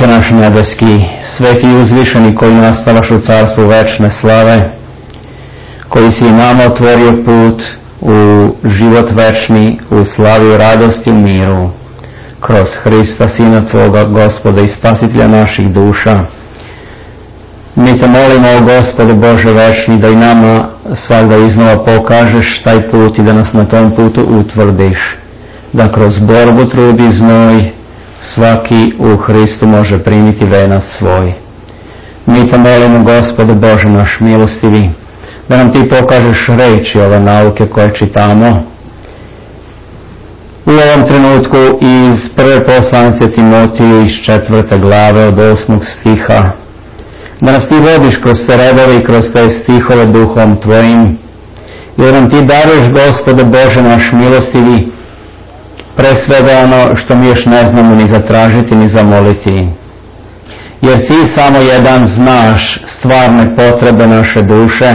Oče naš nebeski, sveti i uzvišeni koji nastavaš u carstvu večne slave, koji si nama otvorio put u život večni, u slavi, u radosti, u miru, kroz Hrista, Sina Tvoga, Gospoda i Spasitelja naših duša. Mi te molimo, Gospode Bože večni, da i nama svakda iznova pokažeš taj put i da nas na tom putu utvrdiš, da kroz borbu, trud i znoj svaki u Hristu može primiti venac svoj. Mi te molimo, Gospode Bože naš milostivi, da nam ti pokažeš reči ove nauke koje čitamo u ovom trenutku iz prve poslanice Timotiju iz 4. glave od 8. stiha, da nas ti vodiš kroz te redove i kroz te stihove duhom tvojim i da nam ti daruješ, Gospode Bože naš milostivi, pre svega ono što mi još ne znamo ni zatražiti ni zamoliti, jer ti samo jedan znaš stvarne potrebe naše duše.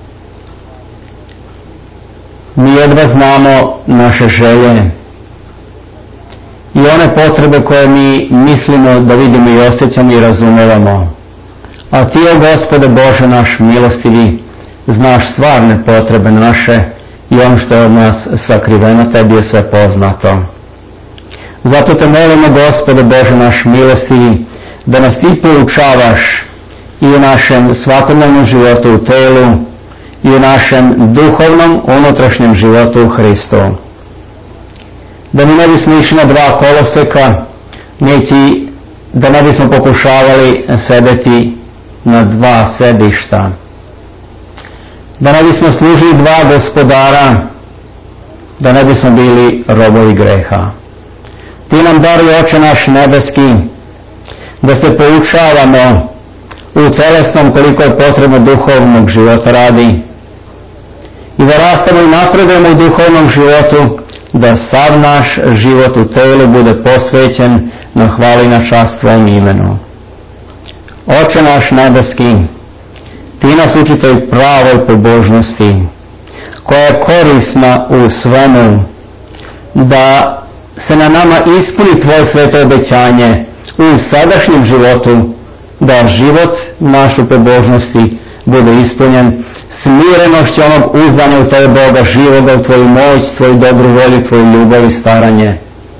Mi jedva znamo naše želje i one potrebe koje mi mislimo da vidimo i osjećamo i razumevamo. A ti, o Gospode Bože naš milostivi, znaš stvarne potrebe naše i ono što je od nas sakriveno, tebi je sve poznato. Zato te molimo, Gospode Bože naš milostivi, da nas ti poučavaš i u našem svakodnevnom životu u telu i u našem duhovnom unutrašnjem životu u Hristu. Da mi ne bismo išli na dva koloseka, niti da ne bismo pokušavali sedeti na dva sedišta. Da ne bismo služili dva gospodara, da ne bismo bili robovi greha. Ti nam daruj, Oče naš nebeski, da se poučavamo u telesnom koliko je potrebno duhovnog života radi i da rastemo i napredujemo u duhovnom životu, da sav naš život u telu bude posvećen na hvali na čast Tvojom imenu. Oče naš nebeski, ti nas uči toj pravoj pobožnosti, koja je korisna u svemu, da se na nama ispuni Tvoje sveto obećanje u sadašnjem životu, da život našu pobožnosti bude ispunjen smirenošću onog uzdanja u Tebe, Boga živoga, u Tvoju moć, Tvoju dobru volju, Tvoju ljubav i staranje.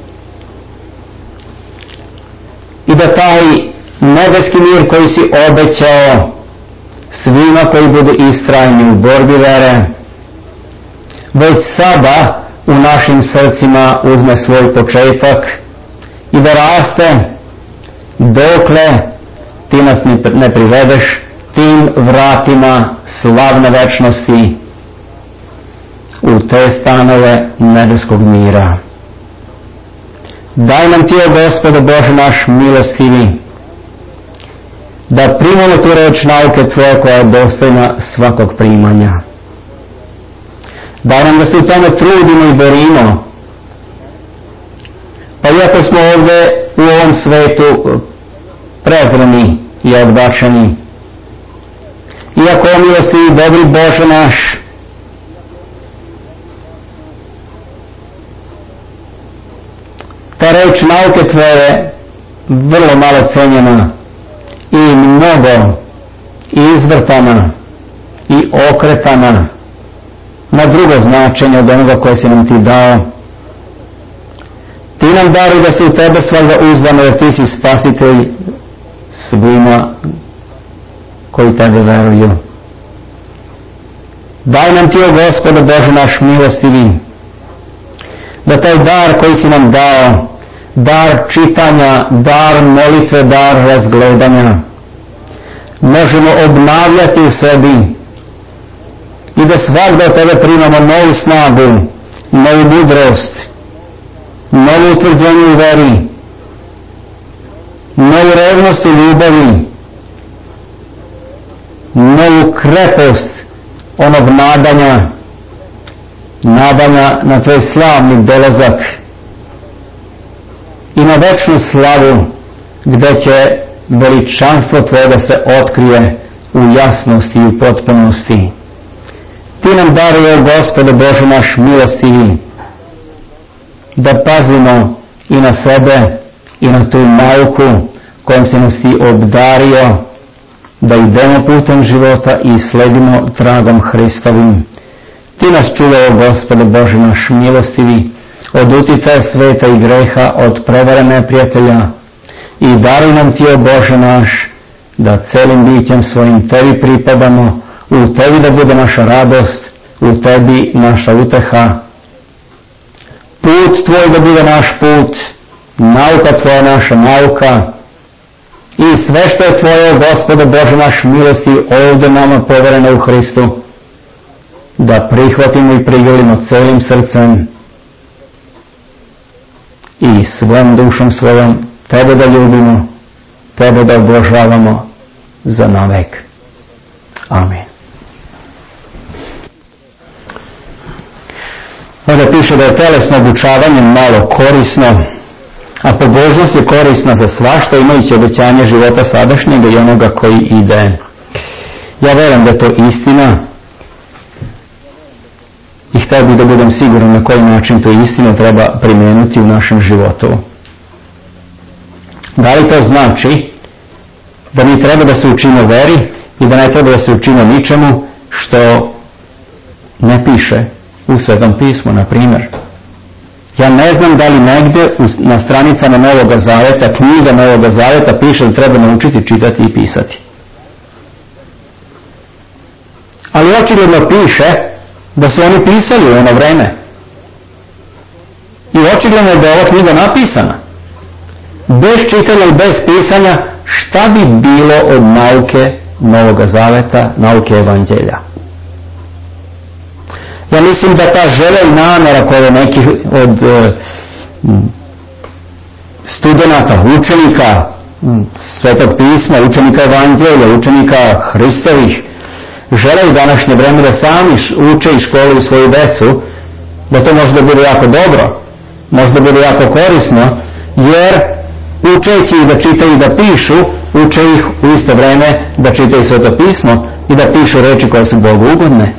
I da taj nebeski mir koji si obećao svima koji budu istrajni u borbi vere, već sada u našim srcima uzme svoj početak i da raste dokle ti nas ne privedeš tim vratima slavne večnosti u te stanove nebeskog mira. Daj nam ti, o Gospode Bože naš milostivi, da primamo tu reč nauke Tvoje koja je dostojna svakog primanja. Daj nam da se u tome trudimo i borimo. Pa iako smo ovdje u ovom svetu prezreni i odbačeni, iako o milosti i dobri Bože naš, ta reč nauke Tvoje je vrlo malo cenjena i mnogo izvrtana i okretana na drugo značenje od onoga koje si nam ti dao. Ti nam daruj da se u Tebe svakda uzdamo, jer ti si spasitelj svima koji Tebe veruju. Daj nam ti, o Gospode Bože naš milostivi, da taj dar koji si nam dao, dar čitanja, dar molitve, dar razgledanja, možemo obnavljati u sebi i da svakda od Tebe primamo novu snagu, novu mudrost, novu utvrđenje u veri, novu revnost u ljubavi, novu krepost onog nadanja na Tvoj slavni dolazak i na večnu slavu gdje će veličanstvo Tvoje da se otkrije u jasnosti i u potpunosti. Ti nam daruje, Gospode Bože naš milostivi, da pazimo i na sebe i na tu nauku kojom si nas ti obdario da idemo putem života i sledimo tragom Hristovim. Ti nas čuvao, Gospode Bože naš milostivi, od uticaja sveta i greha, od prevare neprijatelja, i daruj nam ti, o Bože naš, da celim bićem svojim tebi pripadamo, u tebi da bude naša radost, u tebi naša uteha. Put tvoj da bude naš put, nauka tvoja naša nauka, i sve što je tvoje, Gospode Bože naš milosti, ovdje nama povereno u Hristu, da prihvatimo i prigrlimo celim srcem i svojom dušom svojom tebe da ljubimo, tebe da obožavamo za navek. Amin. Ovdje piše da je telesno obučavanje malo korisno, a pobožnost je korisna za svašta, imajući obećanje života sadašnjega i onoga koji ide. Ja verujem da je to istina i htio bih da budem siguran na koji način tu istinu treba primijeniti u našem životu. Da li to znači da mi treba da se učimo veri i da ne treba da se učimo ničemu što ne piše u Svetom pismu, na primjer? Ja ne znam da li negdje na stranicama Novoga Zaveta, knjiga Novoga Zaveta piše da treba naučiti čitati i pisati. Ali očigledno piše da su oni pisali u ono vreme. I očigledno je da je ova knjiga napisana. Bez čitanja i bez pisanja, šta bi bilo od nauke Novoga Zaveta, nauke Evanđelja? Ja mislim da ta želja i namjera koje neki od studenata, učenika Svetog pisma, učenika Evanđelja, učenika Hristovih, žele u današnje vreme da sami uče i školuju svoju decu, da to možda bude jako dobro, možda bude jako korisno, jer učeći ih da čitaju i da pišu, uče ih u isto vreme da čitaju Sveto pismo i da pišu reči koje su Bogu ugodne.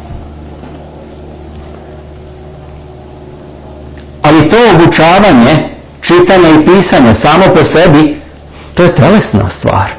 Ali to obučavanje, čitanja i pisanja samo po sebi, to je telesna stvar.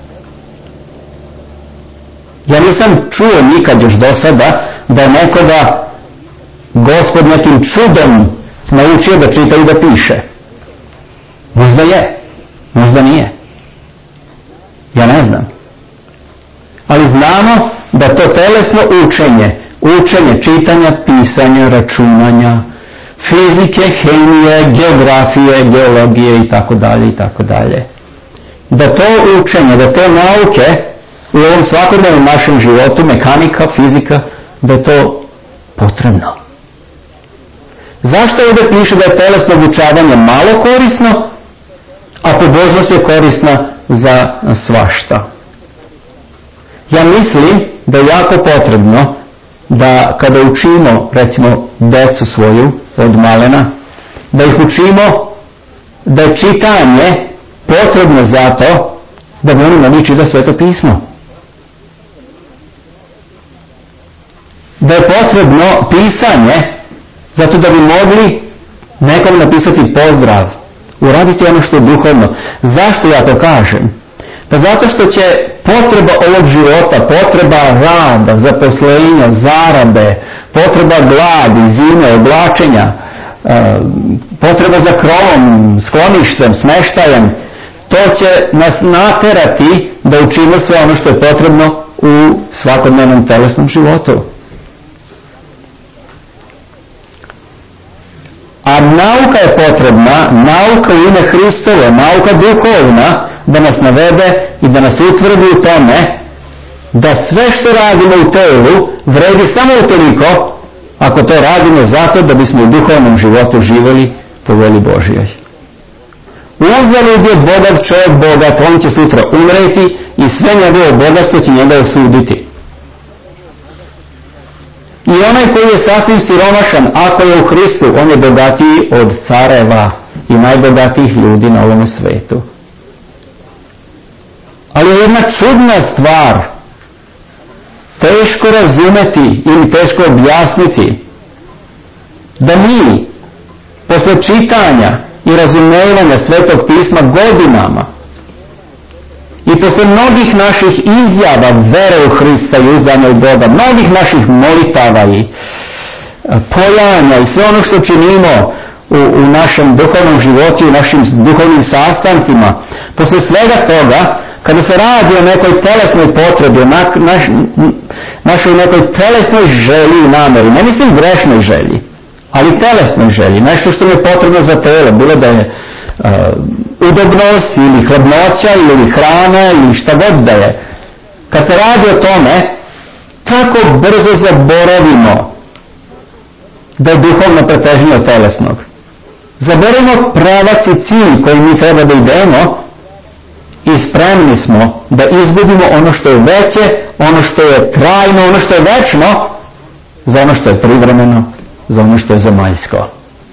Ja nisam čuo nikad još do sada da je nekoga Gospod nekim čudom naučio da čita i da piše. Možda je, možda nije. Ja ne znam. Ali znamo da to telesno učenje čitanja, pisanja, računanja, fizike, hemije, geografije, geologije itd. Da to učenje, da te nauke u ovom svakodnevnom našem životu, mekanika, fizika, da je to potrebno. Zašto ovdje piše da je telesno obučavanje malo korisno, a pobožnost je korisna za svašta? Ja mislim da je jako potrebno da kada učimo, recimo, decu svoju od malena, da ih učimo da je čitanje potrebno zato da bi oni mogli čitati Sveto pismo. Da je potrebno pisanje zato da bi mogli nekom napisati pozdrav, uraditi ono što je duhovno. Zašto ja to kažem? Pa zato što će potreba ovog života, potreba rada, zaposlenja, zarade, potreba gladi, zime, oblačenja, potreba za krovom, skloništem, smeštajem, to će nas naterati da učimo sve ono što je potrebno u svakodnevnom telesnom životu. A nauka je potrebna, nauka u ime Hristove, nauka duhovna, da nas navede i da nas utvrdi u tome da sve što radimo u telu vredi samo utoliko ako to radimo zato da bismo u duhovnom životu živjeli po volji Božjoj. Uzalud je bogat čovjek bogat, on će sutra umreti i sve njegove bogatstvo će njega osuditi. I onaj koji je sasvim siromašan, ako je u Hristu, on je bogatiji od careva i najbogatijih ljudi na ovom svetu. Ali je jedna čudna stvar, teško razumeti ili teško objasniti, da mi, posle čitanja i razumevanja Svetog pisma godinama, I posle mnogih naših izjava vere u Hrista i uzdanja u Boga, mnogih naših molitava i pojanja i sve ono što činimo u našem duhovnom životu, u našim duhovnim sastancima, posle svega toga, kada se radi o nekoj telesnoj potrebi, o našoj nekoj telesnoj želji i nameri, ne mislim grešnoj želji, ali telesnoj želji, nešto što je potrebno za telo, bilo da je udobnost ili hladnoća ili hrana ili šta god da je. Kad se radi o tome, tako brzo zaboravimo da je duhovno pretežnije od telesnog. Zaboravimo pravac i cilj koji mi treba da idemo i spremni smo da izgubimo ono što je veće, ono što je trajno, ono što je večno, za ono što je privremeno, za ono što je zemaljsko.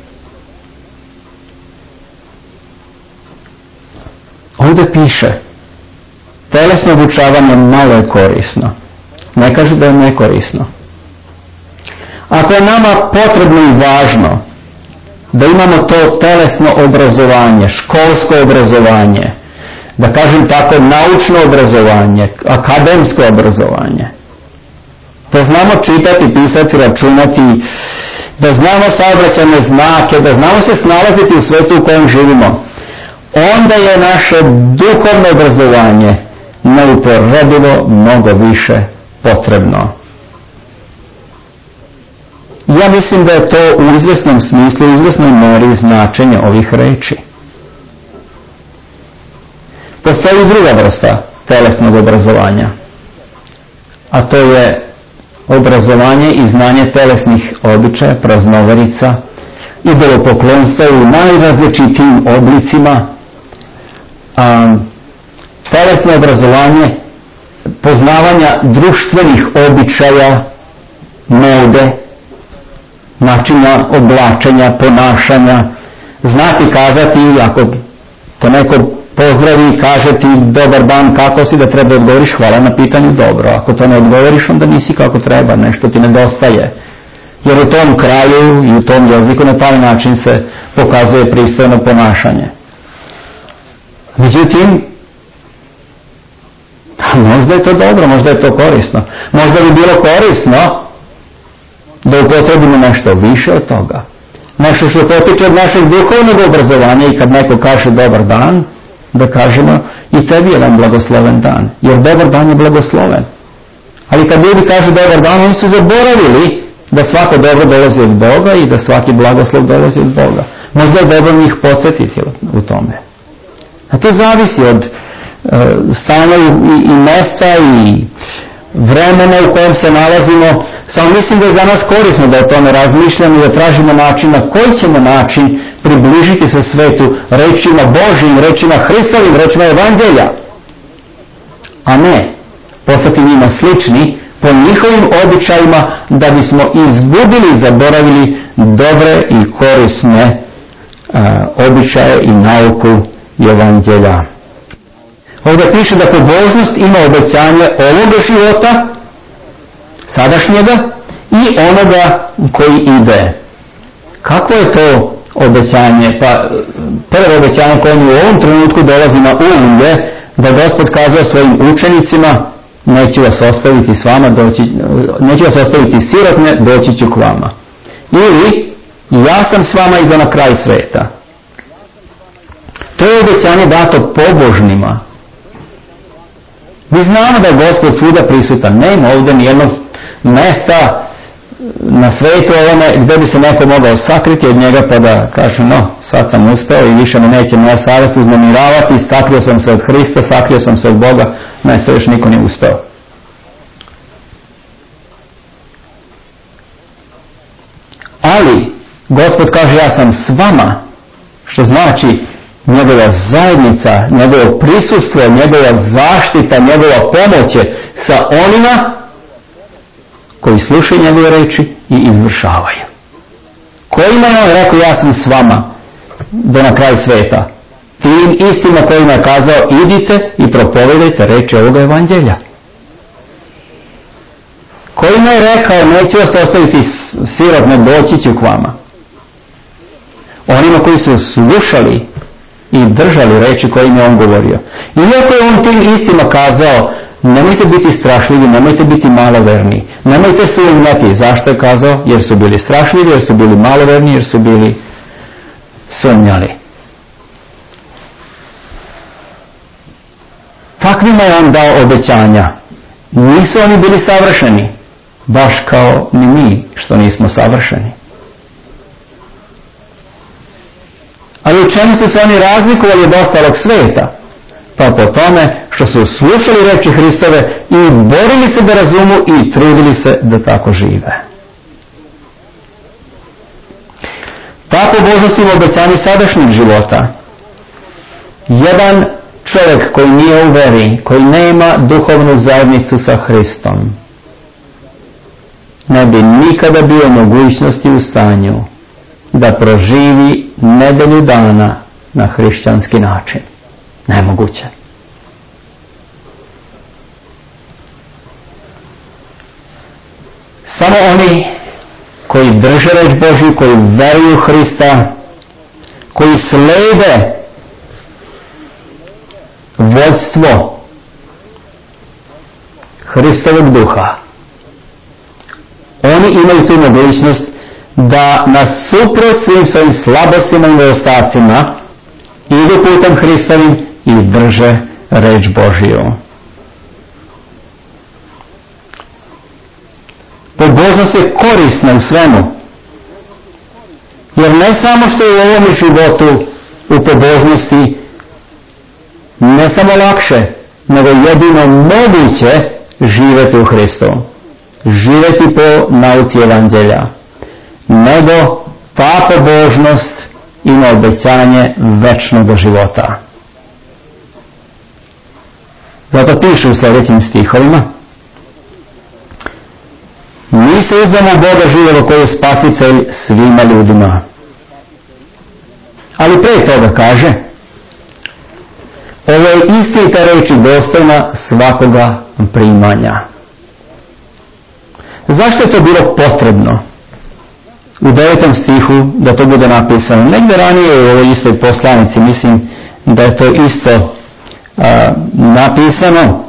Ovdje piše, telesno obučavanje malo je korisno. Ne kaže da je nekorisno. Ako je nama potrebno i važno da imamo to telesno obrazovanje, školsko obrazovanje, da kažem tako naučno obrazovanje, akademsko obrazovanje, da znamo čitati, pisati, računati, da znamo saobraćajne znake, da znamo se snalaziti u svetu u kojem živimo, onda je naše duhovno obrazovanje neuporedivo mnogo više potrebno. Ja mislim da je to u izvesnom smislu, u izvesnoj meri značenje ovih reči. Postoji druga vrsta telesnog obrazovanja, a to je obrazovanje i znanje telesnih običaja, praznoverica, idolopoklonstva u najrazličitijim oblicima, telesno obrazovanje poznavanja društvenih običaja, mode, načina oblačenja, ponašanja, znati kazati, ako te neko pozdravi i kaže ti dobar dan, kako si, da treba odgovoriš hvala na pitanju dobro. Ako to ne odgovoriš, onda nisi kako treba, nešto ti nedostaje. Jer u tom kraju i u tom jeziku na taj način se pokazuje pristojno ponašanje. Međutim, možda je to dobro, možda je to korisno. Možda bi bilo korisno da upotrebimo nešto više od toga. Nešto što potiče od našeg duhovnog obrazovanja i kad neko kaže dobar dan, da kažemo i tebi jedan blagosloven dan. Jer dobar dan je blagosloven. Ali kad ljudi kažu dobar dan, oni su zaboravili da svako dobro dolazi od Boga i da svaki blagoslov dolazi od Boga. Možda je dobro njih podsjetiti u tome. A to zavisi od stanja i mesta i vremena u kojem se nalazimo. Samo mislim da je za nas korisno da o tome razmišljamo i da tražimo način na koji ćemo način približiti se svetu rečima Božjim, rečima Hristovim, rečima Evanđelja. A ne postati njima slični po njihovim običajima da bismo izgubili i zaboravili dobre i korisne običaje i nauku Evanđelja. Ovdje piše da pobožnost ima obećanje ovoga života, sadašnjega, i onoga koji ide. Kako je to obećanje? Pa prvo obećanje koje mi u ovom trenutku dolazi na um je da Gospod kazao svojim učenicima: neću vas ostaviti s vama, neću vas ostaviti sirotne, doći ću k vama. Ili ja sam s vama i do na kraj sveta. To je obećanje dato pobožnima. Mi znamo da je Gospod svuda prisutan. Nema ovdje nijednog mesta na svetu ovome gdje bi se neko mogao sakriti od njega pa da kaže: no, sad sam uspeo i više me neće moja savjest uznemiravati, sakrio sam se od Hrista, sakrio sam se od Boga. Ne, to još niko nije uspeo. Ali Gospod kaže: ja sam s vama, što znači njegova zajednica, njegovo prisustvo, njegova zaštita, njegova pomoć je sa onima koji slušaju njegove reči i izvršavaju. Kojima je on rekao: ja sam s vama do na kraj sveta? Tim istima kojima je kazao: idite i propovedajte reči ovoga Evanđelja. Kojima je rekao: neću vas ostaviti sirotne, doći ću k vama? Onima koji su slušali i držali reči koje im je on govorio. Iako je on tim istima kazao, nemojte biti strašljivi, nemojte biti maloverni, nemojte sumnjati. Zašto je kazao? Jer su bili strašljivi, jer su bili maloverni, jer su bili sumnjali. Takvima je on dao obećanja. Nisu oni bili savršeni, baš kao ni mi što nismo savršeni. Ali u čemu su se oni razlikovali od ostalog svijeta? Pa po tome što su slušali reči Hristove i borili se da razumu i trudili se da tako žive. Ta pobožnost ima obećanje sadašnjeg života. Jedan čovjek koji nije u veri, koji nema duhovnu zajednicu sa Hristom, ne bi nikada bio u mogućnosti u stanju da proživi nedelju dana na hrišćanski način. Nemoguće. Samo oni koji drže reč Božju, koji veruju u Hrista, koji slede vodstvo Hristovog duha, oni imaju tu mogućnost da nasuprot svim svojim slabostima i nedostacima idu putem Hristovim i drže reč Božiju. Pobožnost je korisna u svemu. Jer ne samo što je u ovom životu u pobožnosti ne samo lakše, nego jedino moguće živjeti u Hristu. Živjeti po nauci evanđelja. Nego ta pobožnost ima obećanje večnog života. Zato piše u sljedećim stihovima: mi se uzdamo u Boga živoga koji je spasitelj svima ljudima. Ali prije toga kaže: ovo je istinita reč i dostojna svakoga primanja. Zašto je to bilo potrebno u 9. stihu da to bude napisano? Negdje ranije u ovoj istoj poslanici, mislim da je to isto napisano.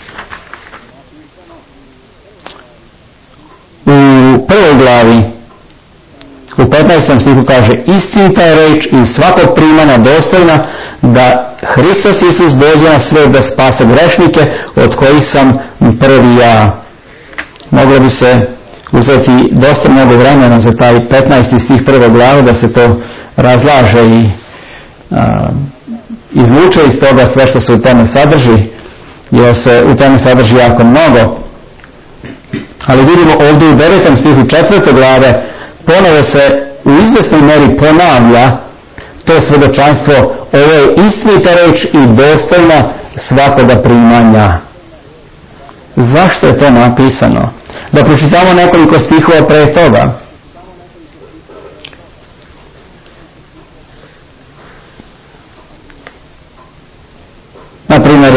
U prvoj glavi, u 15. stihu kaže: istinita je reč i svakog primanja dostojna da Hristos Isus dođe na svijet da spase grešnike, od kojih sam prvi ja. Moglo bi se uzeti dosta mnogo vremena za taj 15. stih prvog glave da se to razlaže i izvuče iz toga sve što se u tome sadrži, jer se u tome sadrži jako mnogo. Ali vidimo ovdje u 9. stihu 4. glave ponovo se u izvjesnoj meri ponavlja to svjedočanstvo: ovo je istinita reč i dostojna svakoga primanja. Zašto je to napisano? Da pročitamo nekoliko stihova pre toga. Na primjer,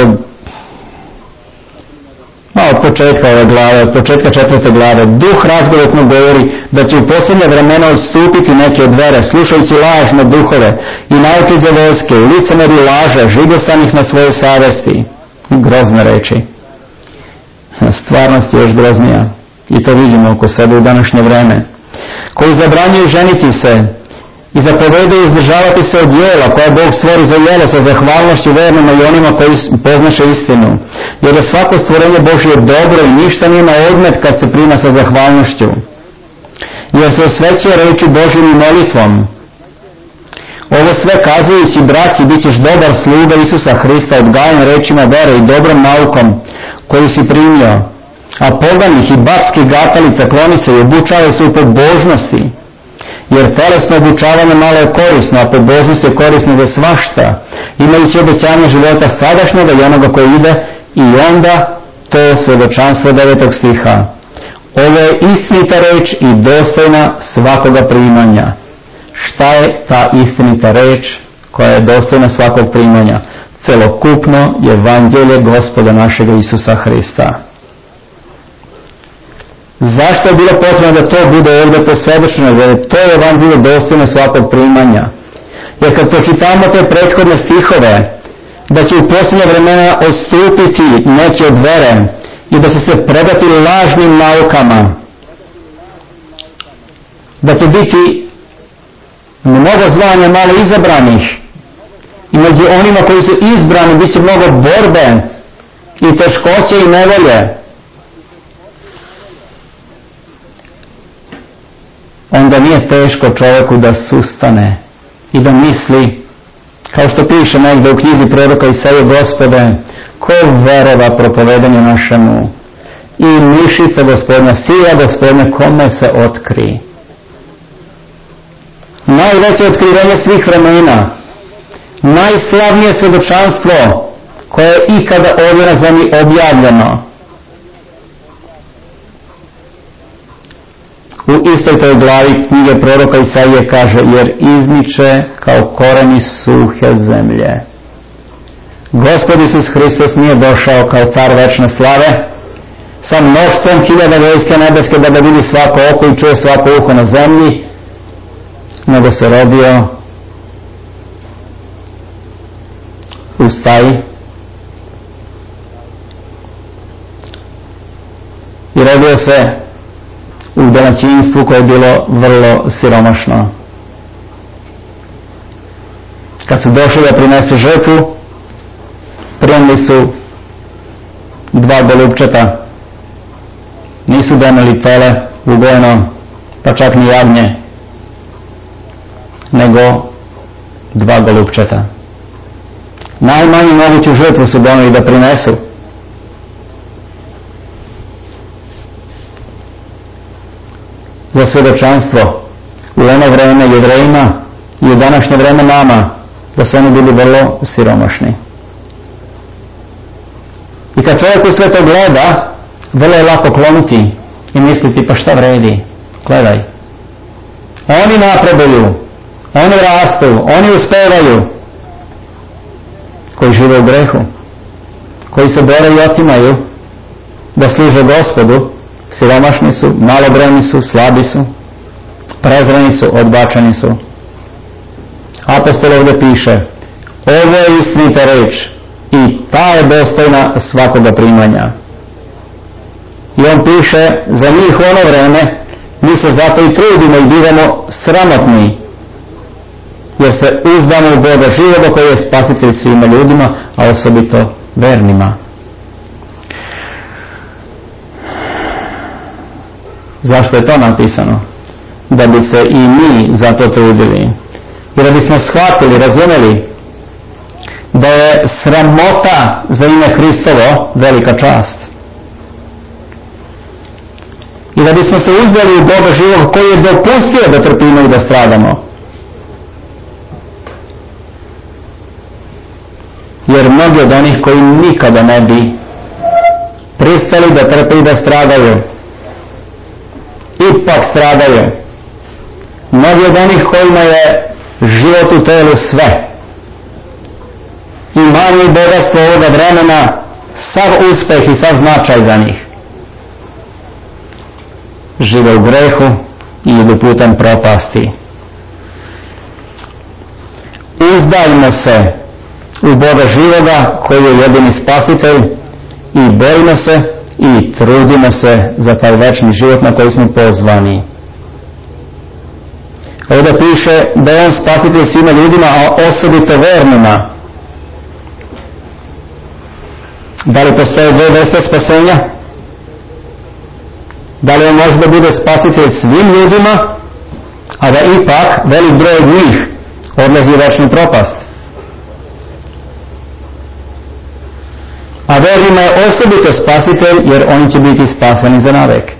od početka ove glave, od početka 4. glave: duh razgovetno govori da će u posljednje vremena odstupiti neki od vere, slušajući lažne duhove i najtuđe vojske, u licemeri laža, žigosanih na svojoj savesti. Grozne reči. Stvarnost je još groznija. I to vidimo oko sebe u današnje vreme. Koji zabranjuju ženiti se i zapovedaju izdržavati se od jela koja Bog stvori za jelo sa zahvalnošću vernima i onima koji poznaše istinu. Jer je svako stvorenje Božje dobro i ništa nema odmet kad se prima sa zahvalnošću. Jer se osvećuje reči Božjim i molitvom. Ovo sve kazujući, braći, bit ćeš dobar sluga Isusa Hrista, odgajan rečima vere i dobrom naukom koju si primio. A poganih i babskih gatalica kloni se i obučavaju se u pobožnosti. Jer telesno obučavanje malo je korisno, a pobožnost je korisna za svašta, imajući obećanje života sadašnjega i onoga koji ide. I onda to svjedočanstvo 9. stiha: ovo je istinita reč i dostojna svakoga primanja. Šta je ta istinita reč koja je dostojna svakog primanja? Celokupno evanđelje Gospoda našega Isusa Hrista. Zašto je bilo potrebno da to bude ovdje posvjedočeno, da je to evanđelje dostojno svakog primanja? Jer kad pročitamo te prethodne stihove, da će u posljednje vremena odstupiti neki od vere i da će se predati lažnim naukama, da će biti mnogo zvanja malo izabranih i među onima koji su izbrani bit će mnogo borbe i teškoće i nevolje, onda nije teško čovjeku da sustane i da misli, kao što piše negdje u knjizi proroka Isaije: Gospode, ko verova propovedanju našemu i mišica Gospodnja, sila Gospodnja, kome se otkri. Najveće otkrivenje svih vremena, najslavnije svjedočanstvo koje je ikada ovdje na zemlji objavljeno. U istoj toj glavi knjige proroka Isaije kaže: jer izniče kao koreni suhe zemlje. Gospod Isus Hristos nije došao kao car večne slave sa mnoštvom hiljada vojske nebeske da vidi svako oko i čuje svako uho na zemlji, nego se rodio u staji i rodio se u domaćinstvu koje je bilo vrlo siromašno. Kad su došli da prinesu žrtvu, primili su 2 golupčeta. Nisu doneli tele ugojeno, pa čak ni jagnje, nego 2 golupčeta. Najmanju moguću žrtvu su doneli da prinesu. Za svjedočanstvo u ono vreme Jevrejima i u današnje vreme nama, da su oni bili vrlo siromašni. I kad čovjek u sve to gleda, vrlo je lako klonuti i misliti: pa šta vredi, gledaj, oni napreduju, oni rastu, oni uspevaju, koji žive u grehu, koji se bore i otimaju da služe Gospodu, siromašni su, malobrojni su, slabi su, prezreni su, odbačeni su. Apostol ovdje piše: ovo je istinita reč i ta je dostojna svakoga primanja. I on piše za njih u ono vreme: mi se zato i trudimo i bivamo sramotni, jer se uzdamo u Boga živoga koji je spasitelj svima ljudima, a osobito vernima. Zašto je to napisano? Da bi se i mi za to trudili. I da bismo shvatili, razumeli da je sramota za ime Hristovo velika čast. I da bismo se uzdali u Boga živog koji je dopustio da trpimo i da stradamo. Jer mnogi od onih koji nikada ne bi pristali da trpe i da stradaju, ipak stradaju. Mnogi od onih kojima je život u telu sve, imanje i bogatstvo ovoga vremena, sav uspeh i sav značaj za njih, žive u grehu i idu putem propasti. Uzdajmo se u Boga živoga koji je jedini spasitelj i borimo se i trudimo se za taj večni život na koji smo pozvani. Ovdje piše da je on spasitelj svima ljudima, a osobito vernima. Da li postoje 2 vrste spasenja? Da li on može da bude spasitelj svim ljudima, a da ipak velik broj od njih odlazi u večnu propast? A vernima je osobito spasitelj, jer oni će biti spaseni za navek.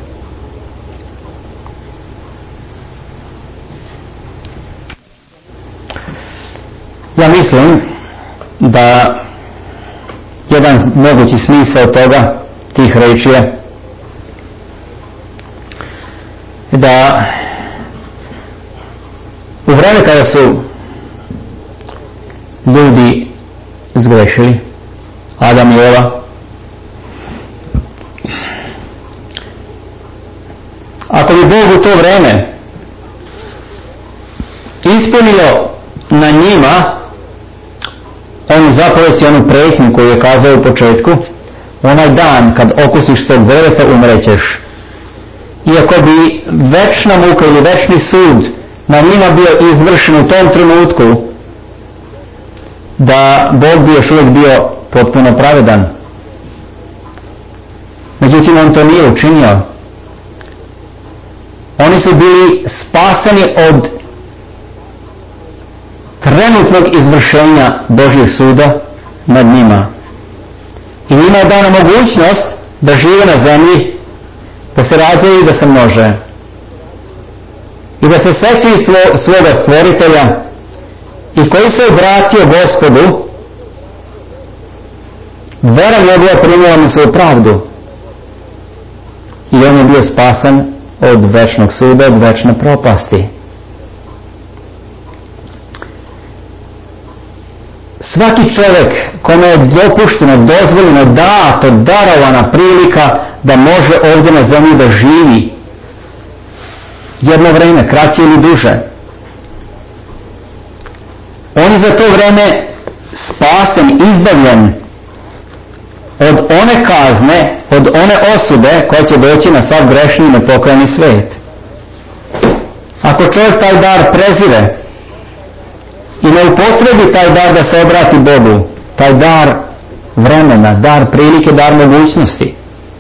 Ja mislim da jedan mogući smisao toga, tih reči je da u vreme kada su ljudi zgrešili, Adam i Eva, ako bi Bog u to vreme ispunio na njima onu zapovest i onu prijetnju koju je kazao u početku: onaj dan kad okusiš tog drveta umrećeš. Iako bi večna muka ili večni sud na njima bio izvršen u tom trenutku, da Bog bi još uvijek bio potpuno pravedan. Međutim, on to nije učinio. Oni su bili spaseni od trenutnog izvršenja Božjeg suda nad njima. I njima je dana mogućnost da žive na zemlji, da se rađaju i da se množe. I da se sećaju svoga stvoritelja, i koji se obratio Gospodu, vera njegova primila mu svoju pravdu. I on je bio spasan od večnog suda, od večne propasti. Svaki čovjek kome je dopušteno, dozvoljeno, dato, darovana prilika da može ovdje na zemlji da živi jedno vrijeme, kraće ili duže, on je za to vrijeme spasen, izbavljen od one kazne, od one osude koja će doći na sav grešni i nepokojni svijet. Ako čovjek taj dar prezire i ne upotrebi taj dar da se obrati Bogu, taj dar vremena, dar prilike, dar mogućnosti,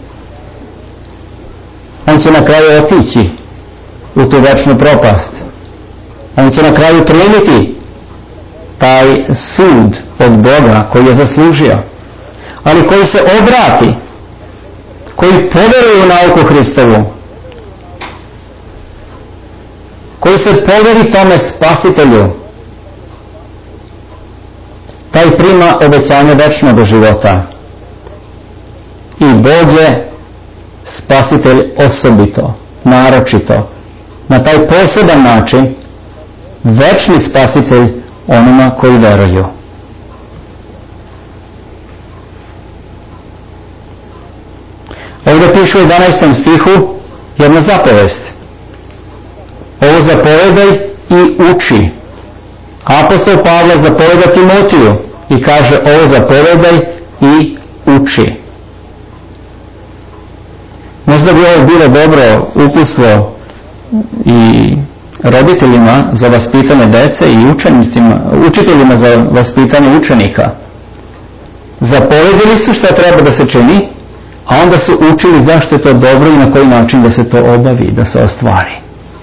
on će na kraju otići u tu večnu propast. On će na kraju primiti taj sud od Boga koji je zaslužio. Ali koji se obrati, koji povjeruje u nauku Hristovu, koji se povjeri tome spasitelju, taj prima obećanje večnog života. I Bog je spasitelj osobito, naročito, na taj poseban način, večni spasitelj onima koji veruju. Ovdje piše u 11. stihu jedna zapovest. Ovo zapovedaj i uči. Apostol Pavle zapoveda Timotiju i kaže: ovo zapovedaj i uči. Možda bi ovo bilo dobro uputstvo i roditeljima za vaspitanje dece i učiteljima za vaspitanje učenika. Zapovedili su šta treba da se čini, a onda su učili zašto je to dobro i na koji način da se to obavi, da se ostvari.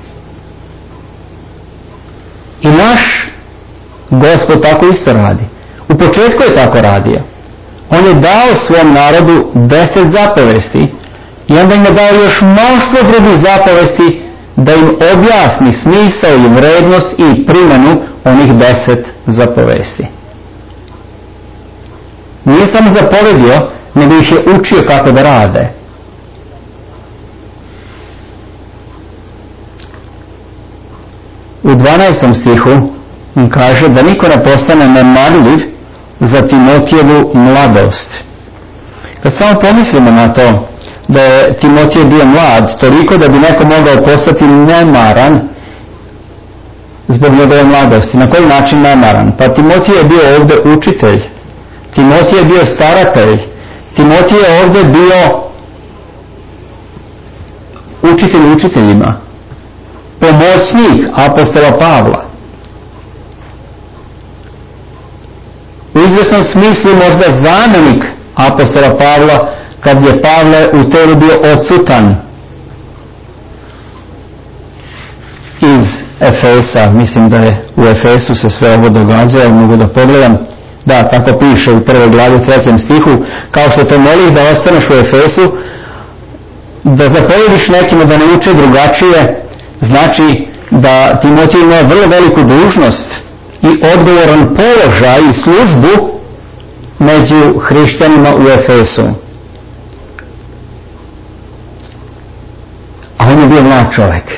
I naš Gospod tako isto radi. U početku je tako radio. On je dao svom narodu 10 zapovesti i onda im je dao još mnoštvo drugih zapovesti da im objasni smisao i vrednost i primjenu onih 10 zapovesti. Nije samo zapovedio, nego ih je učio kako da rade. U 12. stihu kaže da niko ne postane nemarljiv za Timotijevu mladost. Kad samo pomislimo na to da je Timotije bio mlad, toliko da bi neko mogao postati nemaran zbog njegove mladosti. Na koji način nemaran? Pa Timotije je bio ovdje učitelj. Timotije je bio staratelj. Timotije je ovdje bio učitelj učiteljima. Pomoćnik apostola Pavla. U izvjesnom smislu možda zamjenik apostola Pavla, kad je Pavle u telu bio odsutan iz Efesa. Mislim da je u Efesu se sve ovo događa, mogu da pogledam. Da, tako piše u 1. glavi 3. stihu: kao što te molih da ostaneš u Efesu, da zapovediš nekima da ne uče drugačije, znači da Timotije ima vrlo veliku dužnost i odgovoran položaj i službu među hrišćanima u Efesu. A on je bio mlad čovjek.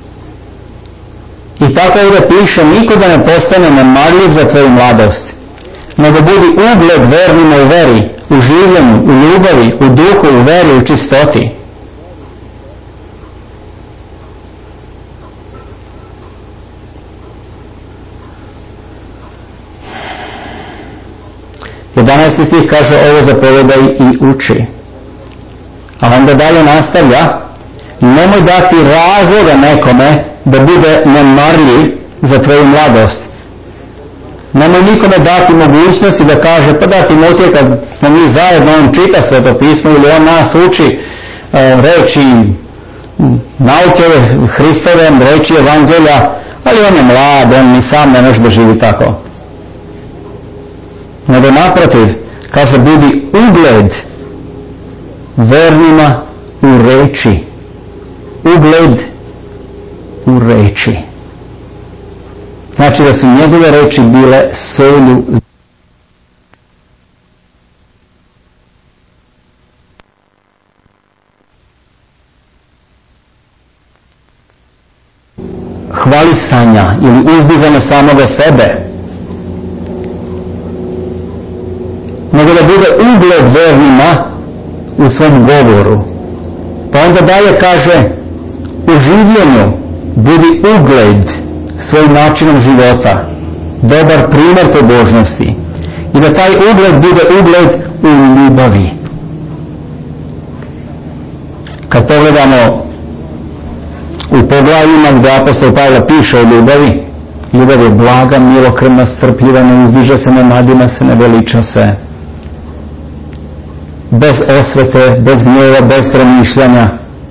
I tako ovdje piše: niko da ne postane nemarljiv za tvoju mladost, nego budi ugled vernima u veri, u življenju, u ljubavi, u duhu, u veri, u čistoti. 11. stih kaže ovo zapovedaj i uči. A onda dalje nastavlja, nemoj dati razloga nekome da bude nemarljiv za tvoju mladost. Nemoj nikome dati mogućnosti da kaže, pa da Timotije, kad smo mi zajedno, on čita Sveto pismo ili on nas uči reči nauke Hristove, reči evanđelja, ali on je mlad, on ni sam ne može da živi tako. Nego naprotiv, kaže, budi ugled vernima u reči. Ugled u reči. Znači da su njegove reči bile solju. Hvalisanja ili uzdizanja samoga sebe. Nego da bude ugled vernima u svom govoru. Pa onda dalje kaže, u življenju budi ugled svojim načinom života, dobar primjer pobožnosti i da taj ugled bude ugled u ljubavi. Kad pogledamo u poglavljima gdje apostol Pavle piše o ljubavi, ljubav je blaga, milokrvna, strpljiva, ne uzdiže se, ne nadima se, ne veliča se, bez osvete, bez gnjeva, bez promišljanja.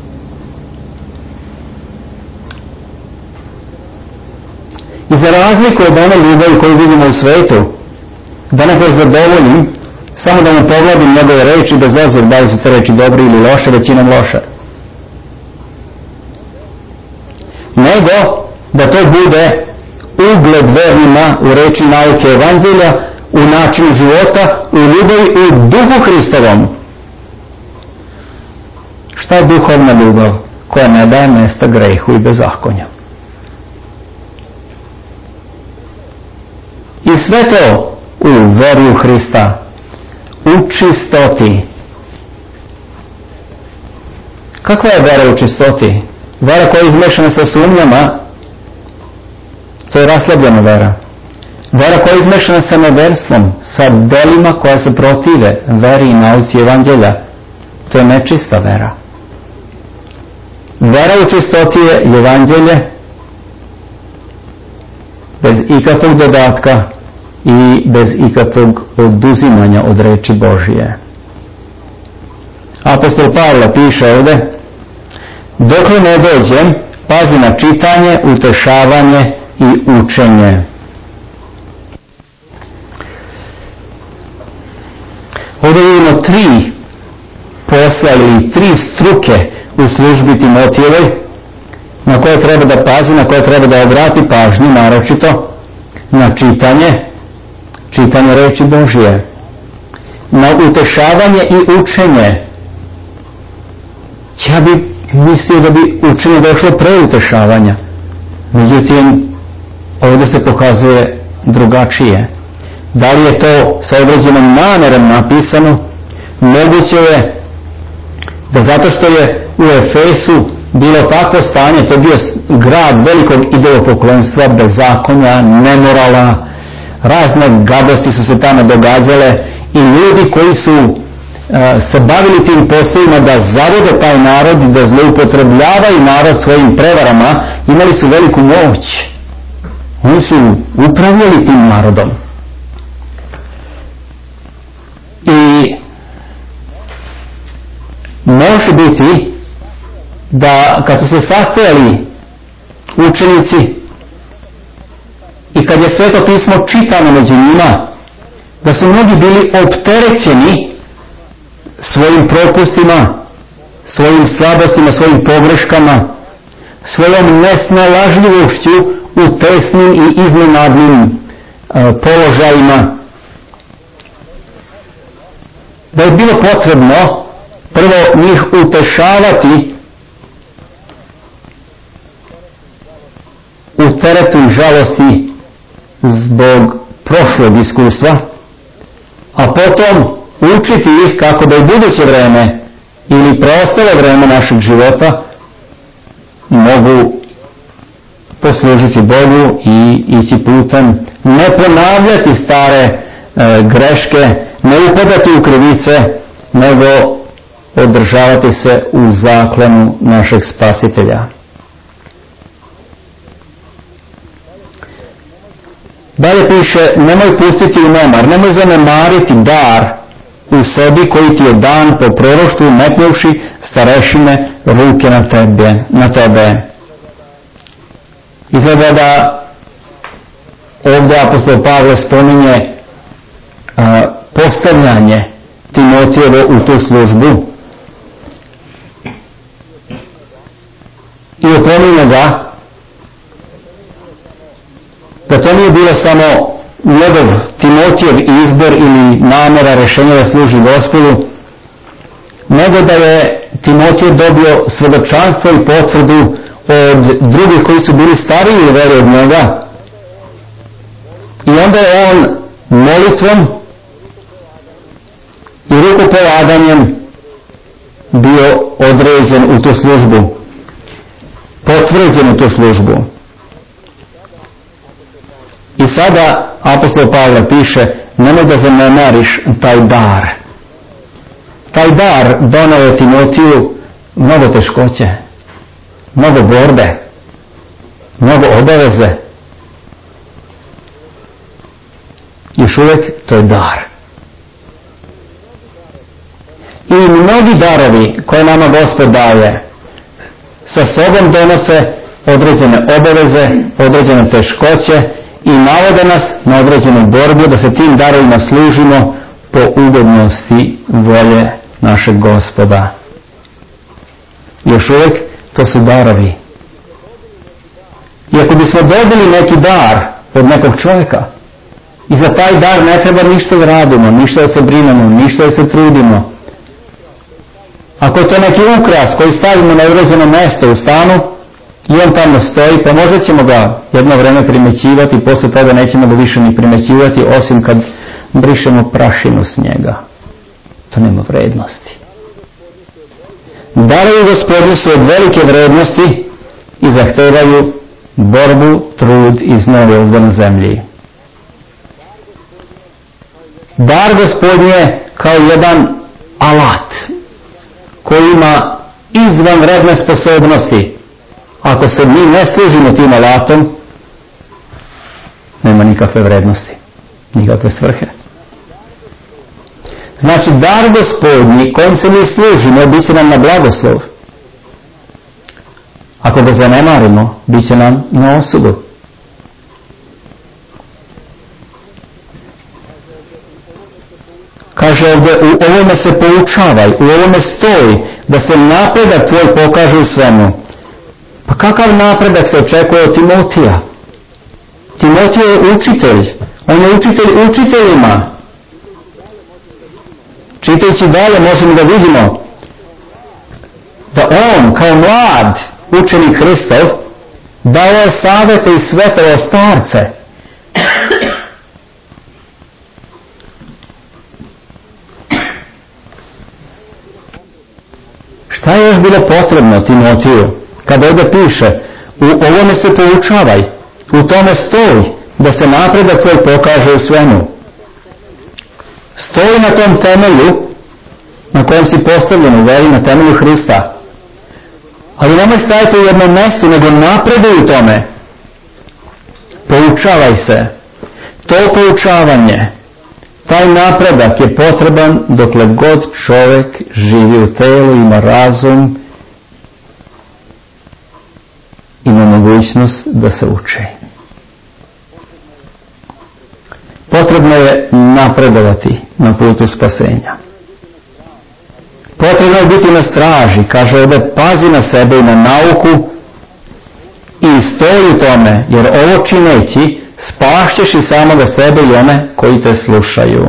I za razliku od one ljubavi koju vidimo u svetu, da nekog zadovoljim, samo da mu pogledim njegove reči, bez obzira da li su te reči dobre ili loše, većinom loše. Nego da to bude ugled vernima u reči nauke evanđelja, u načinu života, u ljubavi, u duhu Hristovom. Šta je duhovna ljubav? Koja ne daje mjesta grehu i bezakonju. I sve to u veri u Hrista, u čistoti. Kakva je vera u čistoti? Vera koja je izmešana sa sumnjama, to je raslabljena vera. Vera koja je izmešana sa neverstvom, sa delima koja se protive veri i nauci evanđelja, to je nečista vera. Vera u čistoti je evanđelje bez ikakvog dodatka i bez ikakvog oduzimanja od reči Božije. Apostol Pavle piše ovdje, dokle ne dođem, pazi na čitanje, utešavanje i učenje. Ovdje vidimo 3 posla ili 3 struke u službi Timotijevoj na koje treba da pazi, na koje treba da obrati pažnju, naročito na čitanje reči Božije, na utešavanje i učenje. Ja bi mislio da bi učenje došlo pre utešavanja, međutim ovdje se pokazuje drugačije. Da li je to sa određenom namerom napisano? Moguće je da zato što je u Efesu bilo takvo stanje, to je bio grad velikog idolopoklonstva, bezakonja, nemorala, razne gadosti su se tamo događale i ljudi koji su se bavili tim poslovima da zavode taj narod i da zloupotrebljavaju narod svojim prevarama, imali su veliku moć. Oni su upravljali tim narodom. I može biti da kad su se sastajali učenici i kad je Sveto pismo čitano među njima, da su mnogi bili opterećeni svojim propustima, svojim slabostima, svojim pogreškama, svojom nesnalažljivošću u tesnim i iznenadnim položajima. Da je bilo potrebno prvo njih utešavati u teretu i žalosti zbog prošlog iskustva, a potom učiti ih kako da u buduće vreme ili preostalo vreme našeg života mogu poslužiti Bogu i ići putem, ne ponavljati stare greške, ne upadati u krivice, nego održavati se u zaklonu našeg Spasitelja. Dalje piše, nemoj pustiti u nemar, nemoj zanemariti dar u sebi koji ti je dan po proroštvu, metnuvši starešine ruke na tebe. Izgleda da ovdje apostol Pavle spominje postavljanje Timotijevo u tu službu i opominje ga da to nije bilo samo njegov Timotijev izbor ili namjera rješenja da služi Gospodu, nego da je Timotijev dobio svjedočanstvo i potvrdu od drugih koji su bili stariji u veri od njega. I onda je on molitvom i rukopolaganjem bio određen u tu službu, potvrđen u tu službu. I sada apostol Pavle piše, nemoj da zanemariš taj dar. Taj dar donao je Timotiju mnogo teškoće, mnogo borbe, mnogo obaveze. Još uvijek to je dar. I mnogi darovi koje nama Gospod daje sa sobom donose određene obaveze, određene teškoće i navode nas na određenu borbu da se tim darovima služimo po ugodnosti volje našeg Gospoda. Još uvijek to su darovi. I ako bismo dobili neki dar od nekog čovjeka i za taj dar ne treba ništa da radimo, ništa da se brinemo, ništa da se trudimo. Ako je to neki ukras koji stavimo na određeno mjesto u stanu i on tamo stoji, pa možda ćemo ga jedno vrijeme primjećivati i posle toga nećemo ga više ni primjećivati osim kad brišemo prašinu s njega. To nema vrednosti. Darovi Gospodnji su od velike vrednosti i zahtevaju borbu, trud i znove ovdje na zemlji. Dar Gospodnji je kao jedan alat koji ima izvanredne sposobnosti. Ako se mi ne služimo tim alatom, nema nikakve vrednosti, nikakve svrhe. Znači, dar Gospodnji kojim se mi služimo bit će nam na blagoslov. Ako ga zanemarimo, bit će nam na osudu. Kaže ovdje, u ovome se poučavaj, u ovome stoji, da se napredak tvoj pokaže u svemu. Pa kakav napredak se očekuje od Timotija? Timotije je učitelj. On je učitelj učiteljima. Čitajući dalje možemo da vidimo da on kao mlad učenik Hristov daje savjete i svetovao starce. Šta je još bilo potrebno Timotiju? Kada ovdje piše, u ovome se poučavaj, u tome stoji, da se napredak tvoj pokaže u svemu. Stoji na tom temelju na kojem si postavljen u veri, na temelju Hrista. Ali nemoj stajati u jednom mjestu, nego napreduj u tome. Poučavaj se. To poučavanje, taj napredak je potreban dokle god čovjek živi u telu, ima razum, ima mogućnost da se uči. Potrebno je napredovati na putu spasenja. Potrebno je biti na straži, kaže ovdje, pazi na sebe i na nauku i stoji u tome, jer ovo čineći spašćeš i samoga sebe i one koji te slušaju.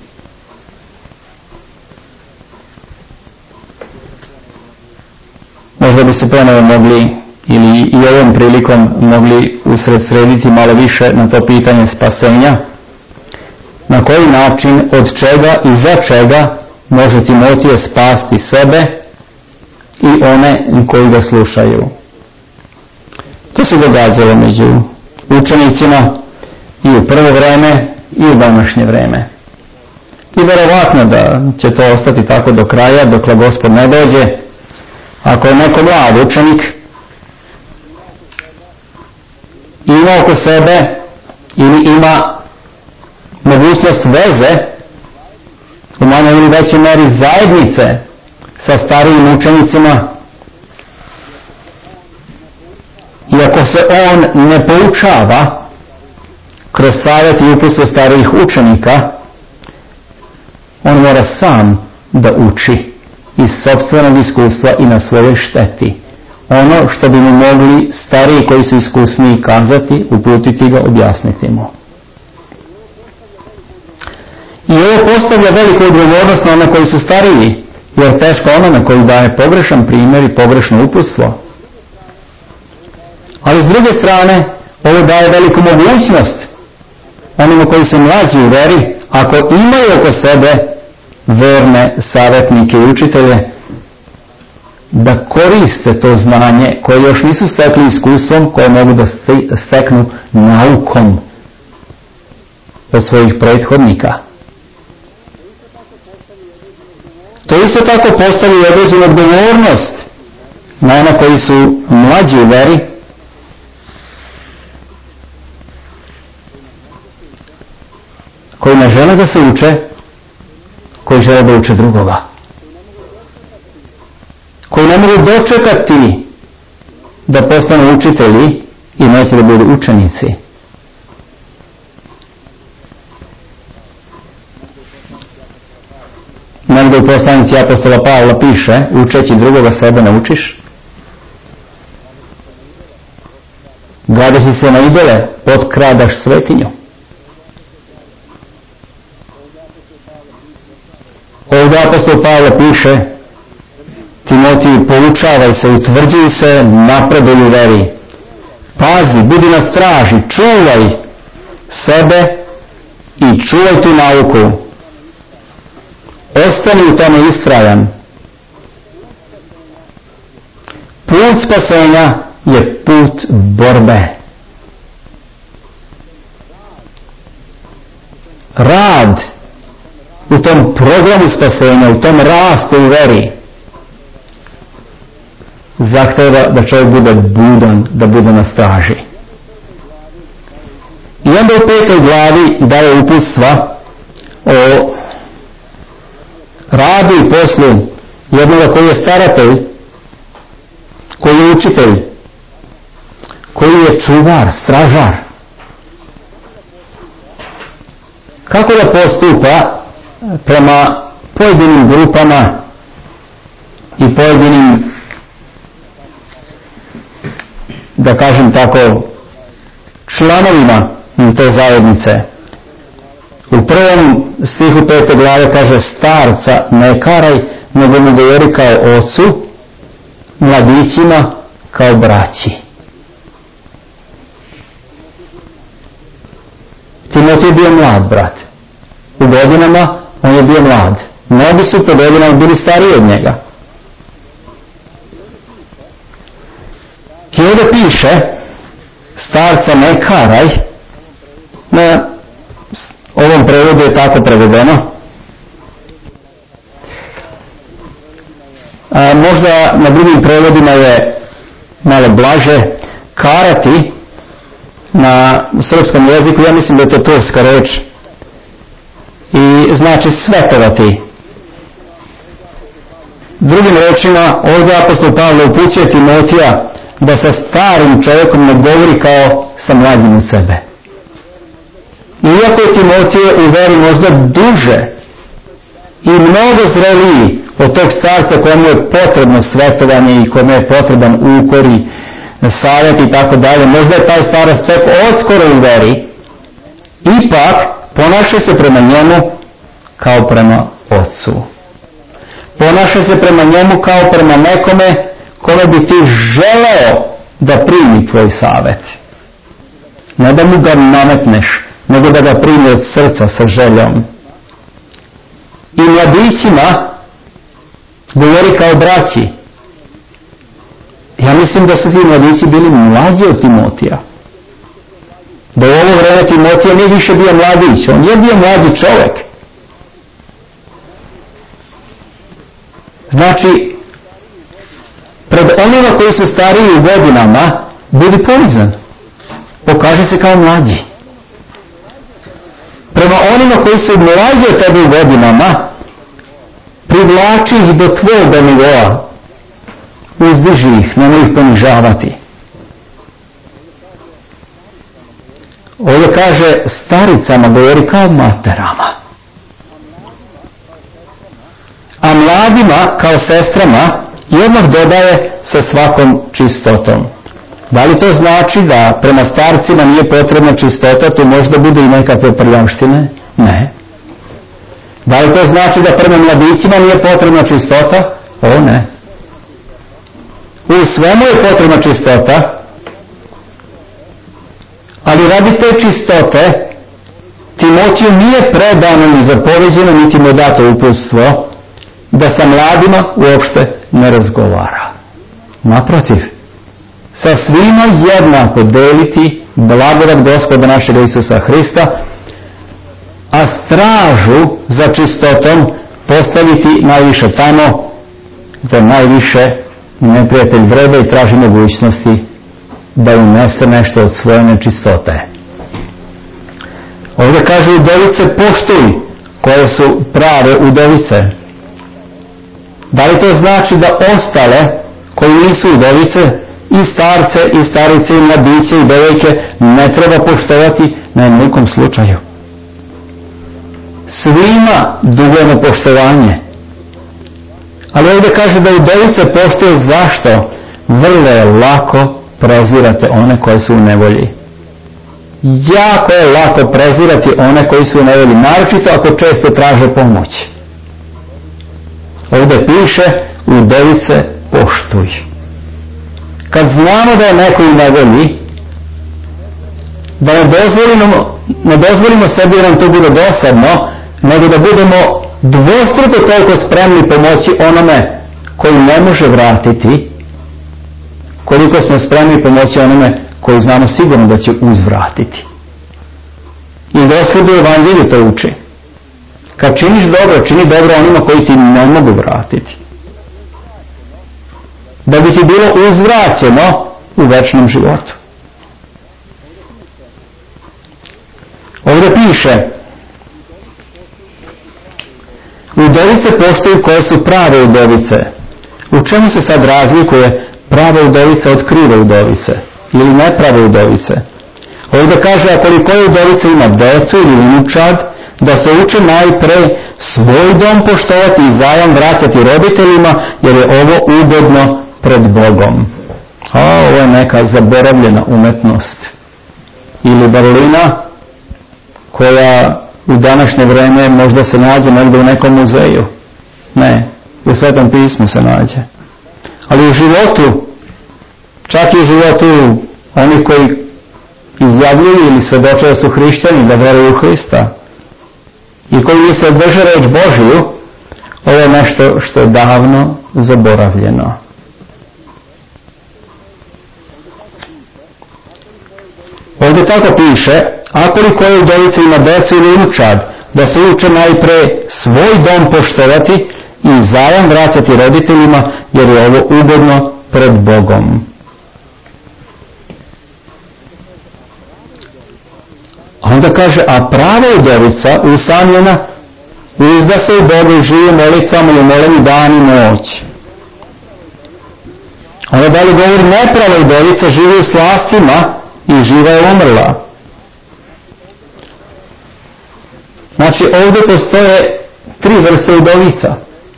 Možda bi se ponovo mogli ili i ovom prilikom mogli usredsrediti malo više na to pitanje spasenja. Na koji način, od čega i za čega može Timotije spasti sebe i one koji ga slušaju. To se događalo među učenicima i u prvo vreme i u današnje vreme. I verovatno da će to ostati tako do kraja, dokle Gospod ne dođe. Ako je neko mlad učenik, ima oko sebe ili ima mogućnost veze u manjoj ili većoj meri zajednice sa starijim učenicima, i ako se on ne poučava kroz savjet i uputstvo starijih učenika, on mora sam da uči iz sopstvenog iskustva i na svojoj šteti ono što bi mu mogli stariji koji su iskusniji kazati, uputiti ga, objasniti mu. I ovo postavlja veliku odgovornost na one koji su stariji, jer teško onome koji daje pogrešan primjer i pogrešno uputstvo. Ali s druge strane, ovo daje veliku mogućnost onima koji su mlađi u veri, ako imaju oko sebe verne savjetnike i učitelje, da koriste to znanje koje još nisu stekli iskustvom, koje mogu da steknu naukom od svojih prethodnika. To isto tako postavi određenu odgovornost na one koji su mlađi u veri, koji ne žele da se uče, koji žele da uče drugoga, koji ne mogu dočekati da postanu učitelji i neće da budu učenici. Negdje u poslanici apostola Pavla piše: učeći drugoga sebe naučiš. Gadeći se na idole, potkradaš svetinju. Ovdje apostol Pavle piše Timotiju: poučavaj se, utvrđuj se, napreduj u veri. Pazi, budi na straži, čuvaj sebe i čuvaj tu nauku. Ostani u tome istrajan. Put spasenja je put borbe. Rad u tom programu spasenja, u tom rastu u veri, zahteva da čovjek bude budan, da bude na straži. I onda u 5. glavi daje uputstva o radu i poslu jednoga koji je staratelj, koji je učitelj, koji je čuvar, stražar. Kako da postupa prema pojedinim grupama i pojedinim, da kažem tako, članovima te zajednice. U prvom stihu 5. glave kaže: starca ne karaj, nego mu govori kao ocu, mladićima kao braći. Timotej je bio mlad brat. U godinama on je bio mlad. Mnogi su po godinama bili stariji od njega. I ovdje piše: starca ne karaj. Na ovom prevodu je tako prevedeno. Možda na drugim prevodima je malo blaže. Karati na srpskom jeziku, ja mislim da je to turska reč, i znači svetovati. Drugim rečima, ovdje apostol Pavle upućuje Timotija da sa starim čovjekom ne govori kao sa mlađim od sebe. Iako je Timotije u veri možda duže i mnogo zreliji od tog starca kojemu je potrebno svetovanje i kojemu je potreban ukor i savjet i tako dalje, možda je taj starac tek odskoro u veri, ipak ponaša se prema njemu kao prema ocu. Ponaša se prema njemu kao prema nekome kome bi ti želeo da primi tvoj savjet. Ne da mu ga nametneš, nego da ga primi od srca sa željom. I mladićima govori kao braći. Ja mislim da su ti mladići bili mlađi od Timotija. Da u ovo vreme Timotija nije više bio mladić, on je bio mlađi čovjek. Znači, pred onima koji su stariji u godinama, budi ponizan. Pokaži se kao mlađi. Prema onima koji su mlađi od tebe u godinama, privlači ih do tvoga nivoa. Uzdiži ih, nemoj ih ponižavati. Ovdje kaže staricama, govori kao materama. A mladima kao sestrama i odmah dodaje sa svakom čistotom. Da li to znači da prema starcima nije potrebna čistota, tu možda budu i nekakve prljavštine? Ne. Da li to znači da prema mladicima nije potrebna čistota? O ne. U svemu je potrebna čistota, ali radi te čistote Timotiju nije predano ni zapoveđeno, niti mu dato uputstvo da sa mladima uopšte ne razgovara. Naprotiv, sa svima jednako deliti blagodat Gospoda našeg Isusa Hrista, a stražu za čistotom postaviti najviše tamo gdje najviše neprijatelj vreba i traži mogućnosti da unese nešto od svoje nečistote. Ovdje kaže udovice poštuj, koje su prave udovice. Da li to znači da ostale koji nisu udovice, i starce, i starice, i mladiće, i devojke, ne treba poštovati? Na nikom slučaju. Svima dugujemo poštovanje. Ali ovdje kaže da udovice poštuju. Zašto? Vrlo lako prezirate one koje su u nevolji. Jako je lako prezirati one koji su u nevolji, naročito ako često traže pomoć. Ovdje piše udovice poštuj. Kad znamo da je neko u nevolji, da ne dozvolimo sebi da nam to bude dosadno, nego da budemo dvostruko toliko spremni pomoći onome koji ne može vratiti, koliko smo spremni pomoći onome koji znamo sigurno da će uzvratiti. I Gospod u Evanđelju to uči. Kad činiš dobro, čini dobro onima koji ti ne mogu vratiti. Da bi ti bilo uzvraćeno u večnom životu. Ovdje piše udovice poštuju koje su prave udovice. U čemu se sad razlikuje prava udovica od krive udovice ili neprave udovice? Ovdje kaže, a koliko je udovica ima decu ili unučad, da se uče najpre svoj dom poštovati i zajam vraćati roditeljima, jer je ovo ugodno pred Bogom. Ovo je neka zaboravljena umetnost ili vrlina koja u današnje vreme možda se nađe negdje u nekom muzeju. Ne, u Svetom pismu se nađe. Ali u životu, čak i u životu onih koji izjavljuju ili svedoče da su hrišćani, da veruju u Hrista i koji se drže reč Božiju, ovo je nešto što je davno zaboravljeno. Ovdje tako piše, a koliko je udovica ima decu ili unučad, da se uče najpre svoj dom poštovati i zajam vraćati roditeljima, jer je ovo ugodno pred Bogom. Onda kaže, a prava udovica usamljena uzda se u Bogu i živi molitvama i moleni dan i noć. Onda dalje govori, neprava udovica živi u slastvima i živa je umrla. Znači ovdje postoje tri vrste udovica.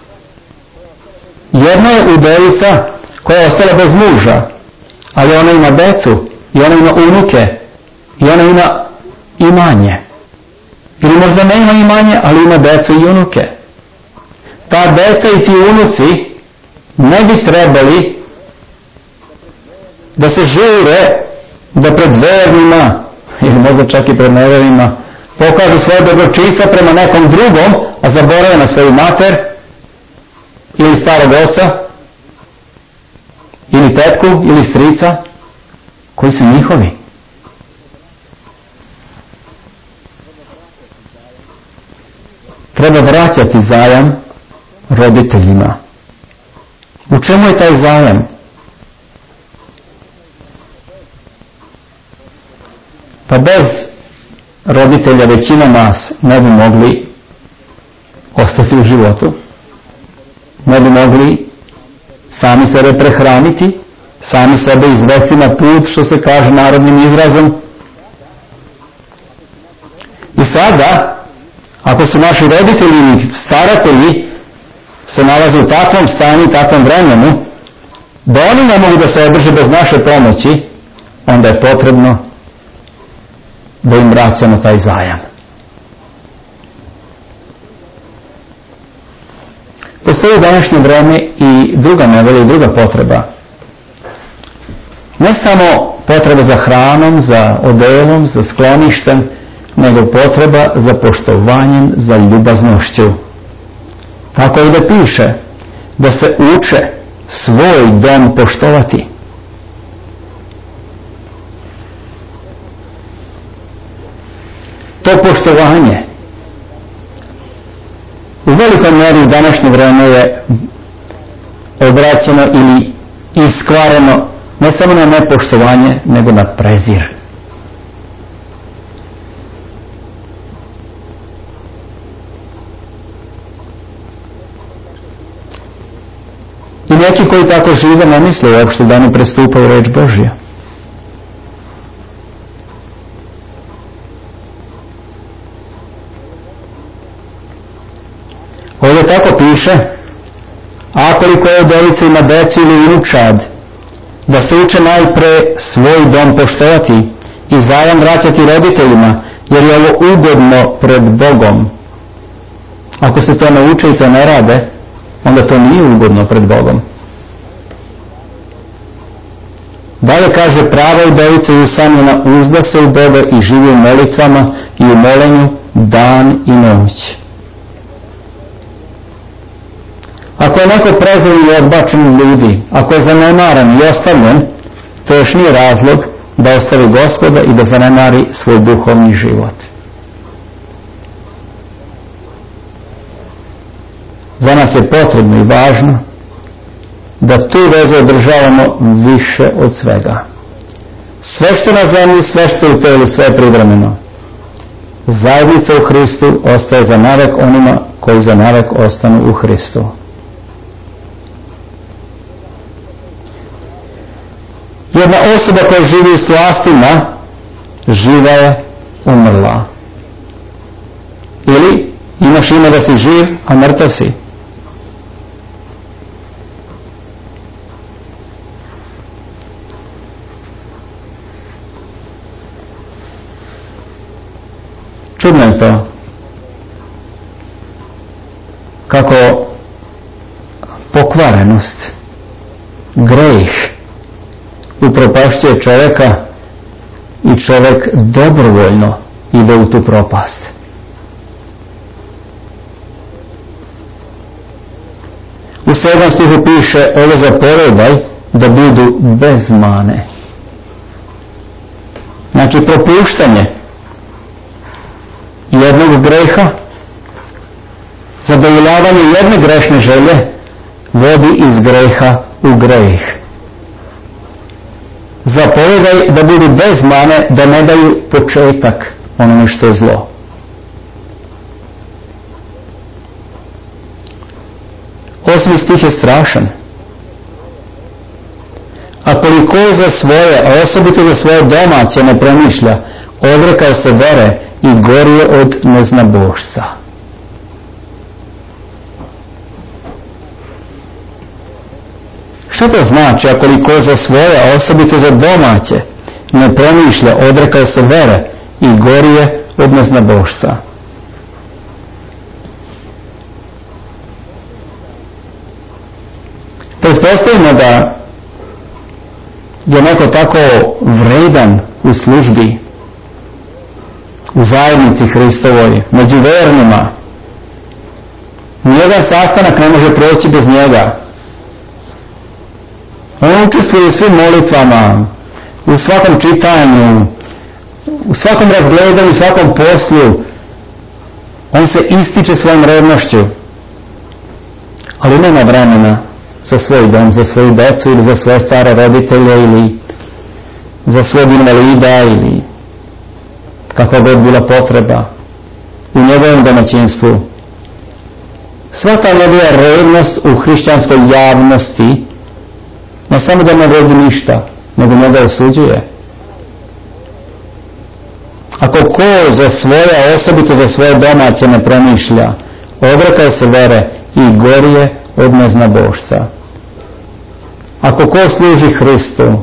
Jedna je udovica koja je ostala bez muža, ali ona ima decu i ona ima unuke i ona ima imanje. Ili možda ne ima imanje, ali ima decu i unuke. Ta deca i ti unuci ne bi trebali da se žure da pred vernima ili možda čak i pred nevernima pokažu svoje dobročinstva prema nekom drugom, a zaborave na svoju mater ili starog oca ili tetku ili strica koji su njihovi. Treba vraćati zajam roditeljima. U čemu je taj zajam? Pa bez roditelja većina nas ne bi mogli ostati u životu. Ne bi mogli sami sebe prehraniti, sami sebe izvesti na put, što se kaže narodnim izrazom. I sada, ako su naši roditelji i staratelji se nalaze u takvom stanju, takvom vremenu, da oni ne mogu da se održe bez naše pomoći, onda je potrebno da im vraćamo taj zajam. Postoji u današnje vreme i druga nevolja i druga potreba. Ne samo potreba za hranom, za odelom, za skloništem, nego potreba za poštovanjem, za ljubaznošću. Tako ovdje piše da se uče svoj dom poštovati. To poštovanje u velikom mjeri u današnje vreme je obraćeno ili iskvareno ne samo na nepoštovanje, nego na prezir. I neki koji tako žive ne misle uopšte da oni prestupaju reč Božja. Ovdje tako piše, a koliko je udovica ima decu ili unučad, da se uče najpre svoj dom poštovati i zajam vraćati roditeljima, jer je ovo ugodno pred Bogom. Ako se to ne uče i to ne rade, onda to nije ugodno pred Bogom. Dalje kaže, prava udovica i usamljena uzda se u Boga i živi u molitvama i u molenju dan i noć. Ako je neko prezren i odbačen od ljudi, ako je zanemaran i ostavljen, to još nije razlog da ostavi Gospoda i da zanemari svoj duhovni život. Za nas je potrebno i važno da tu vezu održavamo više od svega. Sve što na zemlji, sve što je u telu, sve je privremeno. Zajednica u Hristu ostaje za navek onima koji za navek ostanu u Hristu. Jedna osoba koja živi u slastima, živa je umrla. Ili imaš ime da si živ, a mrtav si. Čudno je to. Kako pokvarenost, greh upropašćuje čovjeka i čovjek dobrovoljno ide u tu propast. U 7. stihu piše, ovo zapovedaj da budu bez mane. Znači propuštanje jednog greha, zadovoljavanje jedne grešne želje vodi iz greha u greh. Zapovedaj da budu bez mane, da ne daju početak onome što je zlo. Osmi stih je strašan. A koliko za svoje, a osobito za svoje domaće ne promišlja, odrekao se vere i gorije od neznabošca. Što to znači, a koliko za svoje, a osobito za domaće ne promišlja, odrekao se vere i gorije od neznabošca? Pretpostavimo da je neko tako vredan u službi, u zajednici Hristovoj, među vernima. Nijedan sastanak ne može proći bez njega. On učestvuje u svim molitvama, u svakom čitanju, u svakom razgledanju, u svakom poslu. On se ističe svojom revnošću, ali nema vremena za svoj dom, za svoju decu ili za svoje stare roditelje ili za svog invalida ili kakva god bila potreba u njegovom domaćinstvu. Sva ta njegova revnost u hrišćanskoj javnosti ne samo da ne vredi ništa, nego njega osuđuje. Ako ko za svoje, osobito za svoje domaće ne promišlja, odrekao se vere i gorije od neznabošca. Ako ko služi Hristu,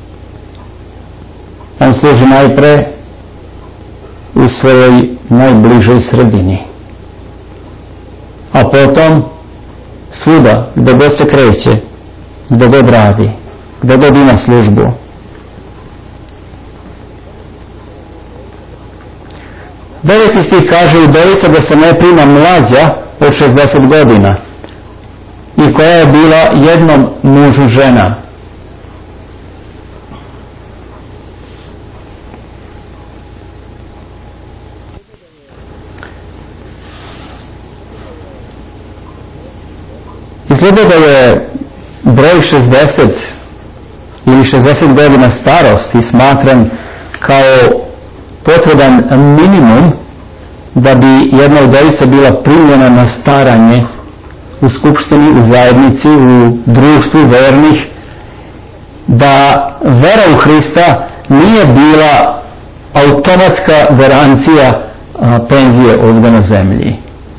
on služi najpre u svojoj najbližoj sredini, a potom svuda gdje god se kreće, gdje god radi, gdje god ima službu. Deveti stih kaže udovica da se ne prima mlađa od 60 godina i koja je bila jednom mužu žena. Izgleda da je broj 60 ili 60 godina starosti smatran kao potreban minimum da bi jedna udovica bila primljena na staranje u skupštini, u zajednici, u društvu vernih, da vera u Hrista nije bila automatska garancija penzije ovdje na zemlji.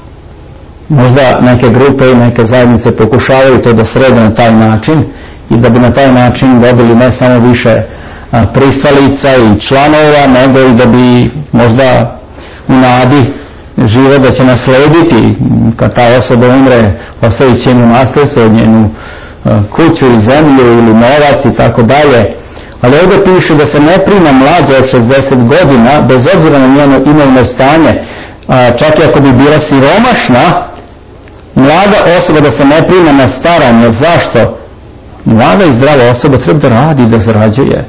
Možda neke grupe i neke zajednice pokušavaju to da srede na taj način i da bi na taj način dobili ne samo više pristalica i članova, nego i da bi možda u nadi žive da će naslediti kad ta osoba umre, ostavit će im u nasljedstvo njenu kuću i zemlju ili novac i tako dalje. Ali ovdje piše da se ne prima mlađa od 60 godina bez obzira na njeno imovno stanje, čak i ako bi bila siromašna, mlada osoba da se ne prima na staranje. Zašto? Mlada i zdrava osoba treba da radi i da zarađuje.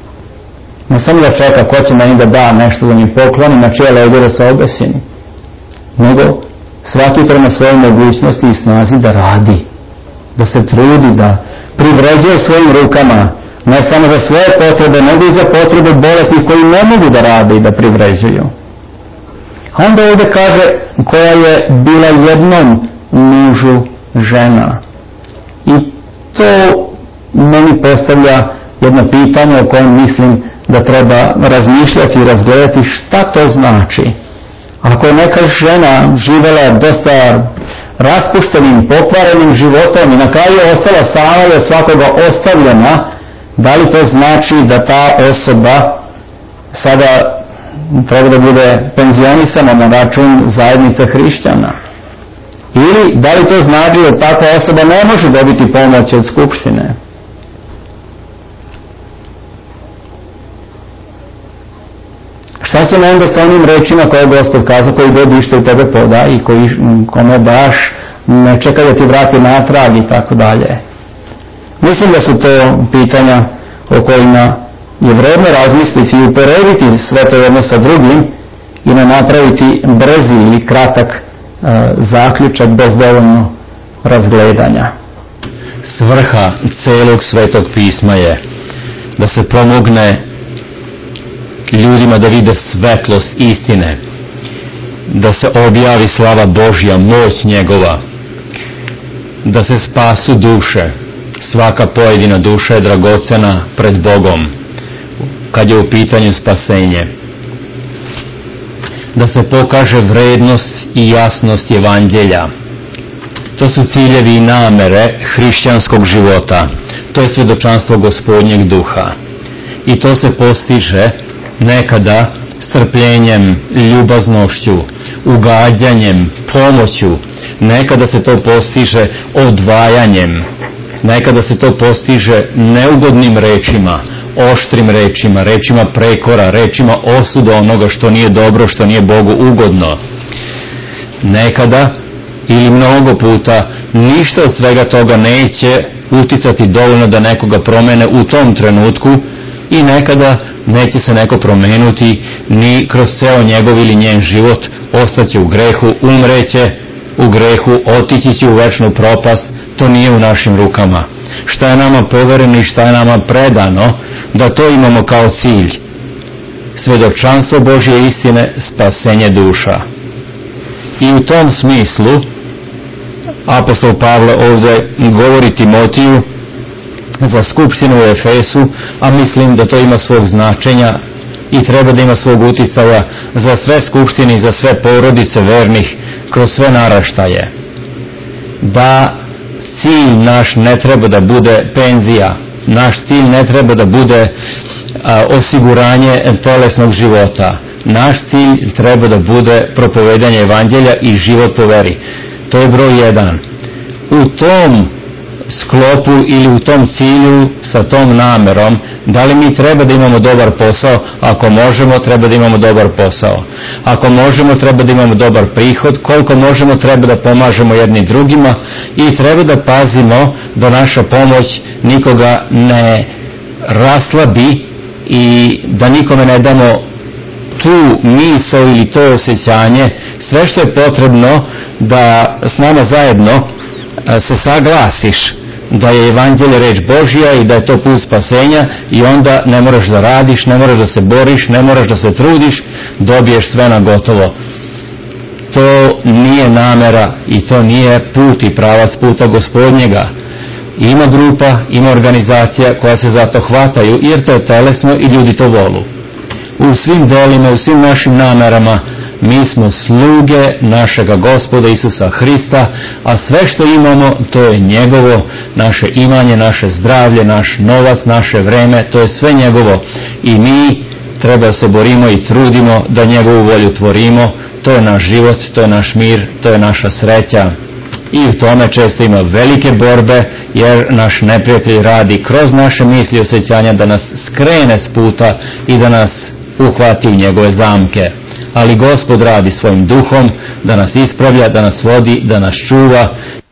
Ne samo da čeka ko će meni da da nešto da mi pokloni, na čije leđe da se obesim, nego svaki prema svojoj mogućnosti i snazi da radi, da se trudi, da privređuje svojim rukama, ne samo za svoje potrebe, nego i za potrebe bolesnih koji ne mogu da rade i da privređuju. A onda ovdje kaže koja je bila jednom mužu žena. I to meni postavlja jedno pitanje o kojem mislim da treba razmišljati i razgledati šta to znači. Ako je neka žena živjela dosta raspuštenim, pokvarenim životom i na kraju je ostala sama i od svakoga ostavljena, da li to znači da ta osoba sada treba da bude penzionisana na račun zajednice hrišćana? Ili da li to znači da takva osoba ne može dobiti pomoć od skupštine? Šta će onda sa onim rečima koje je Gospod kazao, koji god ište u tebe poda i kome daš, ne čeka da ti vrati natrag i tako dalje? Mislim da su to pitanja o kojima je vredno razmisliti i uporediti sve to jedno sa drugim i ne napraviti brzi ili kratak zaključak bez dovoljno razgledanja. Svrha celog Svetog pisma je da se pomogne ljudima da vide svetlost istine, da se objavi slava Božja, moć njegova, da se spasu duše. Svaka pojedina duša je dragocena pred Bogom kad je u pitanju spasenje. Da se pokaže vrednost i jasnost evanđelja. To su ciljevi i namere hrišćanskog života. To je svjedočanstvo Gospodnjeg duha. I to se postiže nekada strpljenjem, ljubaznošću, ugađanjem, pomoću. Nekada se to postiže odvajanjem. Nekada se to postiže neugodnim rečima, oštrim rečima, rečima prekora, rečima osuda onoga što nije dobro, što nije Bogu ugodno. Nekada ili mnogo puta ništa od svega toga neće uticati dovoljno da nekoga promene u tom trenutku i nekada neće se neko promenuti ni kroz ceo njegov ili njen život, ostaće u grehu, umreće u grehu, otići će u večnu propast, To nije u našim rukama. Šta je nama povereno i šta je nama predano, da to imamo kao cilj. Svjedočanstvo Božje istine, spasenje duša. I u tom smislu apostol Pavle ovdje govori Timotiju za skupštinu u Efesu, a mislim da to ima svog značenja i treba da ima svog uticaja za sve skupštine i za sve porodice vernih kroz sve naraštaje. Da cilj naš ne treba da bude penzija, naš cilj ne treba da bude osiguranje telesnog života. Naš cilj treba da bude propovedanje evanđelja i život po veri. To je broj 1. U tom sklopu ili u tom cilju, sa tom namerom, da li mi treba da imamo dobar posao? Ako možemo, treba da imamo dobar posao. Ako možemo, treba da imamo dobar prihod. Koliko možemo, treba da pomažemo jedni drugima i treba da pazimo da naša pomoć nikoga ne raslabi i da nikome ne damo tu misao ili to osjećanje. Sve što je potrebno da s nama zajedno se saglasiš da je evanđelje reč Božja i da je to put spasenja, i onda ne moraš da radiš, ne moraš da se boriš, ne moraš da se trudiš, dobiješ sve na gotovo. To nije namera i to nije put i pravac puta Gospodnjega. Ima grupa, ima organizacija koja se zato hvataju, jer to je telesno i ljudi to volu. U svim delima, u svim našim namerama mi smo sluge našega Gospoda Isusa Hrista, a sve što imamo to je njegovo, naše imanje, naše zdravlje, naš novac, naše vreme, to je sve njegovo i mi treba se borimo i trudimo da njegovu volju tvorimo. To je naš život, to je naš mir, to je naša sreća. I u tome često ima velike borbe, jer naš neprijatelj radi kroz naše misli i osjećanja da nas skrene s puta i da nas uhvati u njegove zamke. Ali Gospod radi svojim duhom da nas ispravlja, da nas vodi, da nas čuva